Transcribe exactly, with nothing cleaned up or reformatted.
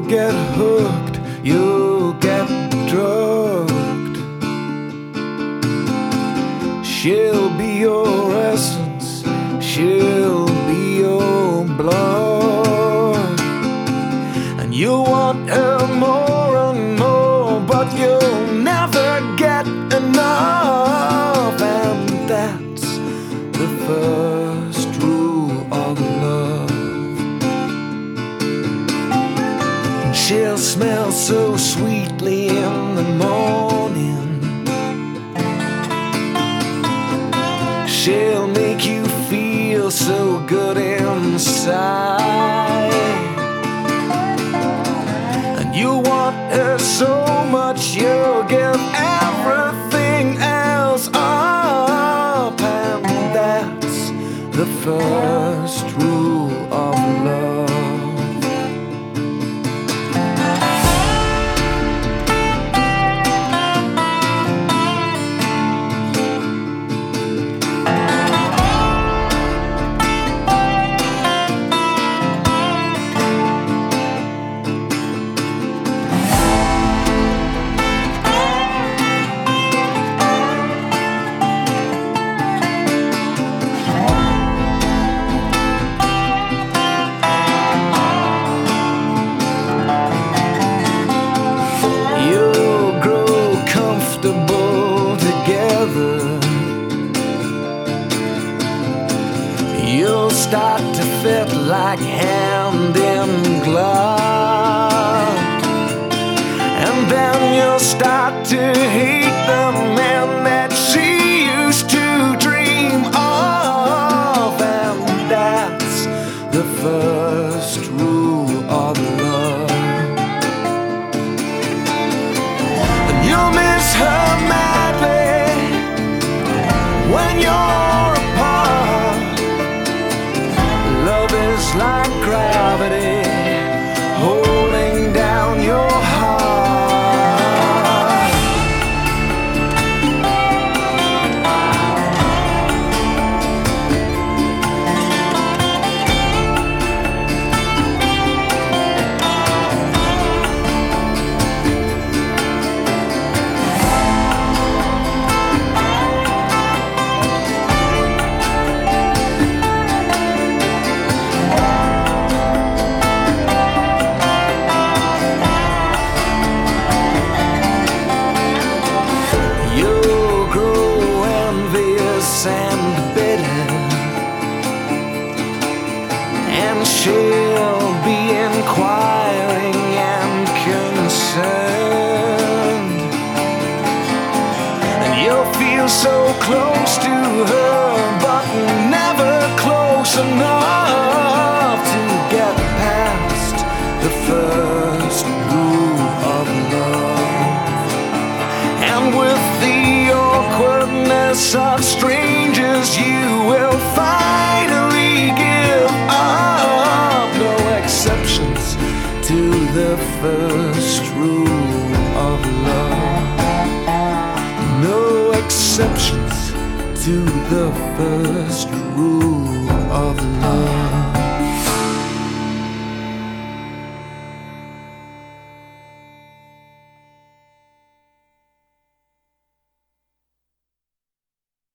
get hooked, you'll get drugged. She'll be your essence, she'll be your blood, and you'll want her more and more, but you'll never get enough. And that's the first rule of love. She'll smell so sweetly in the morning, she'll make you feel so good inside, and you want her so much you'll give everything else up. And that's the first rule of love. You'll start to fit like hand in glove, and then you'll start to hate the man that she used to dream of. And that's the first rule of love. And you'll miss her madly when you're apart. Love is like gravity holding down your heart. And bitter, and she'll be inquiring and concerned, and you'll feel so close to her, but never close enough to get past the first rule of love. And with the awkwardness of strangers, you will finally give up. No exceptions to the first rule of love. No exceptions to the first rule of love.